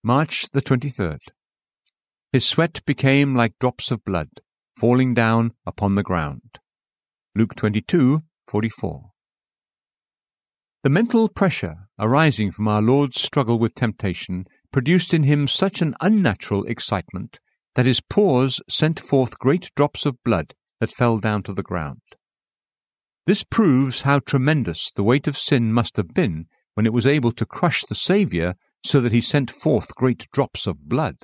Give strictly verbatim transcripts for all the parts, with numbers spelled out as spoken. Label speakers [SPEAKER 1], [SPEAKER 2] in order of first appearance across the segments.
[SPEAKER 1] March the twenty-third. His sweat became like drops of blood, falling down upon the ground. Luke twenty-two forty-four. The mental pressure arising from our Lord's struggle with temptation produced in him such an unnatural excitement that his pores sent forth great drops of blood that fell down to the ground. This proves how tremendous the weight of sin must have been when it was able to crush the Saviour so that he sent forth great drops of blood.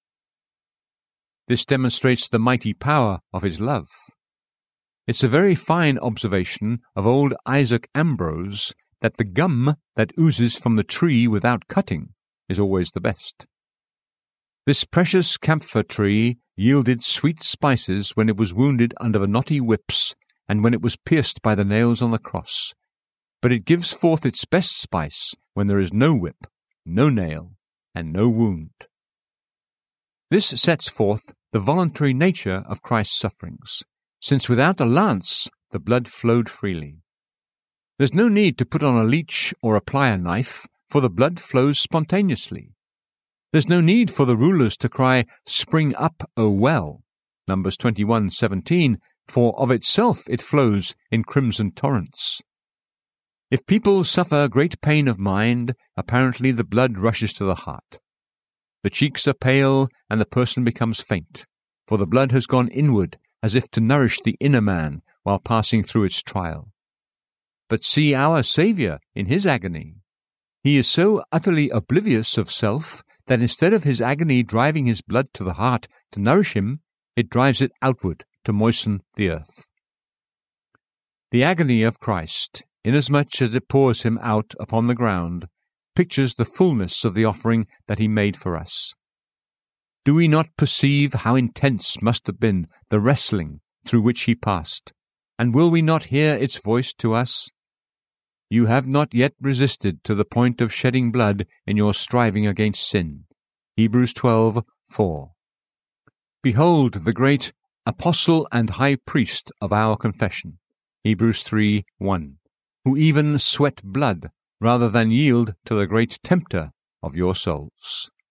[SPEAKER 1] This demonstrates the mighty power of his love. It's a very fine observation of old Isaac Ambrose that the gum that oozes from the tree without cutting is always the best. This precious camphor tree yielded sweet spices when it was wounded under the knotty whips and when it was pierced by the nails on the cross, but it gives forth its best spice when there is no whip, no nail, and no wound. This sets forth the voluntary nature of Christ's sufferings, since without a lance the blood flowed freely. There's no need to put on a leech or apply a knife, for the blood flows spontaneously. There's no need for the rulers to cry, "Spring up, O well," Numbers twenty-one seventeen, for of itself it flows in crimson torrents. If people suffer great pain of mind, apparently the blood rushes to the heart. The cheeks are pale, and the person becomes faint, for the blood has gone inward as if to nourish the inner man while passing through its trial. But see our Saviour in his agony. He is so utterly oblivious of self that instead of his agony driving his blood to the heart to nourish him, it drives it outward to moisten the earth. The agony of Christ, inasmuch as it pours him out upon the ground, pictures the fullness of the offering that he made for us. Do we not perceive how intense must have been the wrestling through which he passed, and will we not hear its voice to us? You have not yet resisted to the point of shedding blood in your striving against sin. Hebrews twelve four. Behold the great Apostle and High Priest of our confession, Hebrews three one, who even sweat blood rather than yield to the great tempter of your souls.